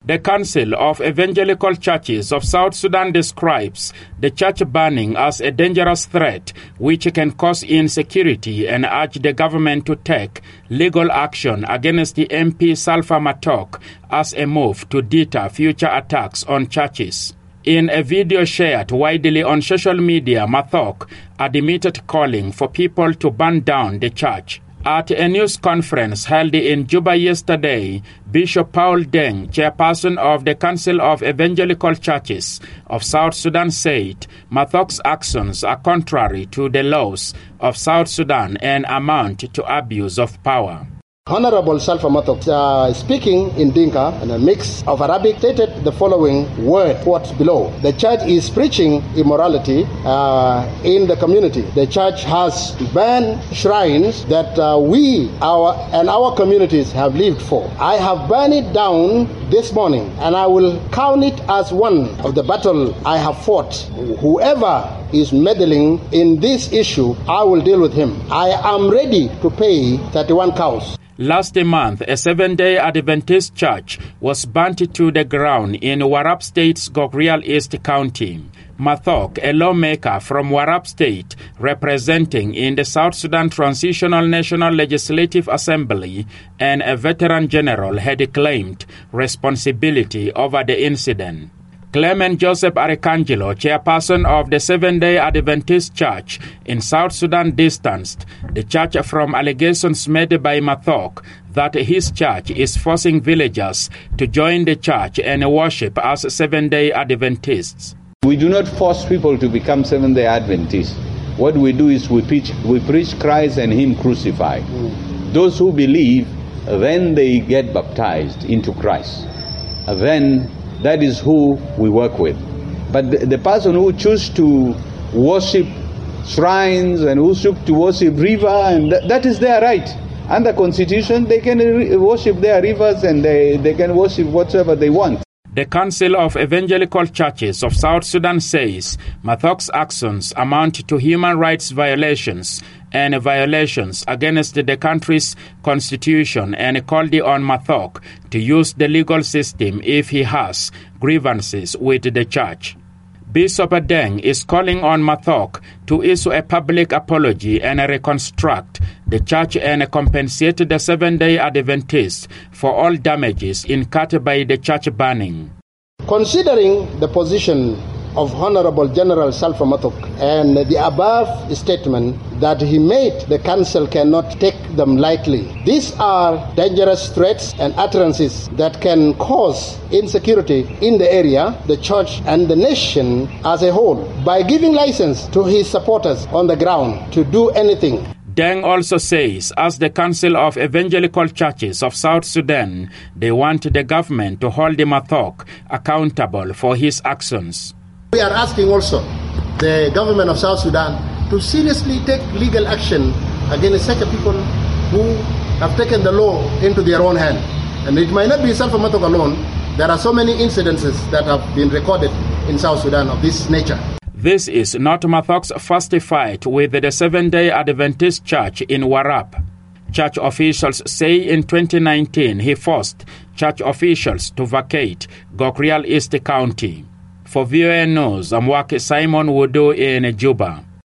The Council of Evangelical Churches of South Sudan describes the church burning as a dangerous threat which can cause insecurity and urge the government to take legal action against the MP Salva Matok as a move to deter future attacks on churches. In a video shared widely on social media, Matok admitted calling for people to burn down the church. At a news conference held in Juba yesterday, Bishop Paul Deng, chairperson of the Council of Evangelical Churches of South Sudan, said Mathok's actions are contrary to the laws of South Sudan and amount to abuse of power. Honorable Salva Matok, speaking in Dinka and a mix of Arabic, stated the following quote below. The church is preaching immorality in the community. The church has burned shrines that our communities have lived for. I have burned it down this morning, and I will count it as one of the battle I have fought. Whoever is meddling in this issue, I will deal with him. I am ready to pay 31 cows. Last month, a Seventh-day Adventist church was burnt to the ground in Warrap State's Gokrial East County. Mathok, a lawmaker from Warrap State, representing in the South Sudan Transitional National Legislative Assembly, and a veteran general, had claimed responsibility over the incident. Clement Joseph Arcangelo, chairperson of the Seventh-day Adventist Church in South Sudan, distanced the church from allegations made by Mathok that his church is forcing villagers to join the church and worship as Seventh-day Adventists. We do not force people to become Seventh-day Adventists. What we do is we preach Christ and Him crucified. Those who believe, then they get baptized into Christ. Then that is who we work with. But the person who chooses to worship shrines and who chooses to worship river, and that is their right. Under Constitution, they can worship their rivers and they can worship whatever they want. The Council of Evangelical Churches of South Sudan says Mathok's actions amount to human rights violations and violations against the country's constitution, and called on Mathok to use the legal system if he has grievances with the church. Bishop Deng is calling on Mathok to issue a public apology and reconstruct the church and compensate the Seventh-day Adventists for all damages incurred by the church burning. Considering the position of Honorable General Salva Matok and the above statement that he made, the council cannot take them lightly. These are dangerous threats and utterances that can cause insecurity in the area, the church, and the nation as a whole, by giving license to his supporters on the ground to do anything. Deng also says, as the Council of Evangelical Churches of South Sudan, they want the government to hold Mathok accountable for his actions. We are asking also the government of South Sudan to seriously take legal action against such people who have taken the law into their own hand. And it might not be Salva Matok alone. There are so many incidences that have been recorded in South Sudan of this nature. This is not Mathok's first fight with the Seventh-day Adventist Church in Warrap. Church officials say in 2019 he forced church officials to vacate Gokrial East County. For VOA News, I'm Waki Simon Wudu in Juba.